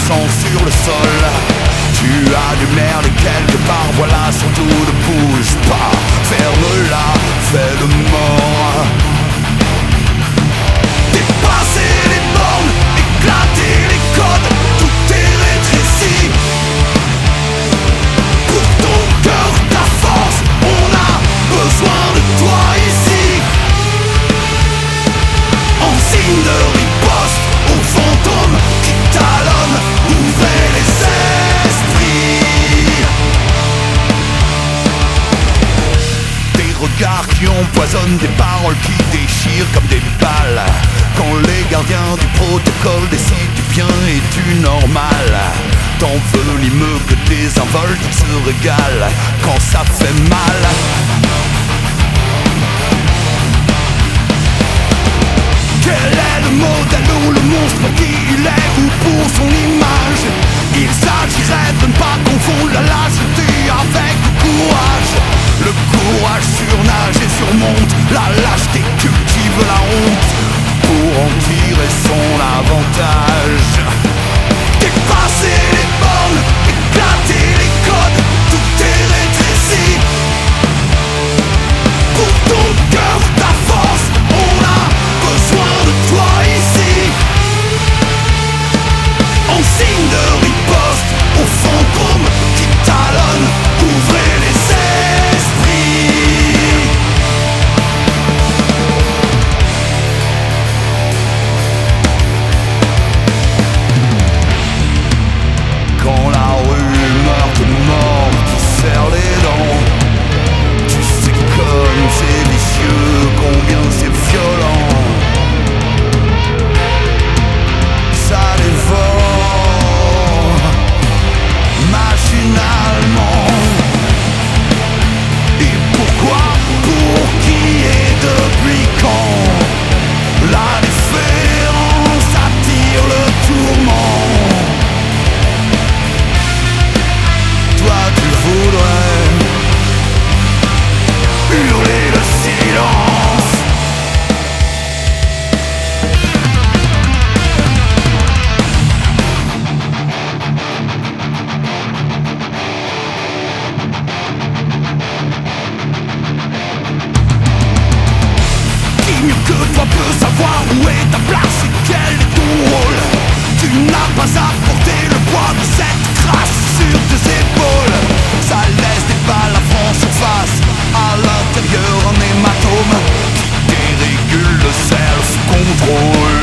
sang sur le sol. Tu as du merde quelque part, voilà, surtout ne bouge pas. Ferme-la, fais le mort. Dépasser les bornes, éclater les codes, tout est rétréci. Pour ton cœur, ta force, on a besoin de toi ici. En signe de riposte aux fantômes qui talonnent, ouvrez les esprits. Des regards qui empoisonnent, des paroles qui déchirent comme des balles. Quand les gardiens du protocole décident du bien et du normal, t'envenimeux que désinvolte, ils se régalent quand ça fait mal. Quel est le modèle ou le monstre qui il est ou pour son image? Il s'agirait de ne pas confondre la lâcheté avec le courage. Le courage surnage et surmonte la lâcheté, cultive la honte pour en tirer son avantage. Dépasser les bornes, éclater les codes, tout est rétréci. Pour ton cœur, ta force, on a besoin de toi ici. En signe de riposte aux fantômes qui talonnent, ouvrez les esprits. Quand la rumeur te mord, tu serres les dents. Tu sais comme c'est vicieux, combien c'est violent. Ça dévore machinalement. Et pourquoi, pour qui et depuis quand? La différence attire le tourment. Toi tu voudrais hurler le silence. Qui mieux que toi peut savoir où est ta place et quel est ton rôle? Tu n'as pas à porter le poids de cette crasse sur tes épaules. Ça laisse des balles à fond surface, à l'intérieur un hématome qui dérégule le self-control.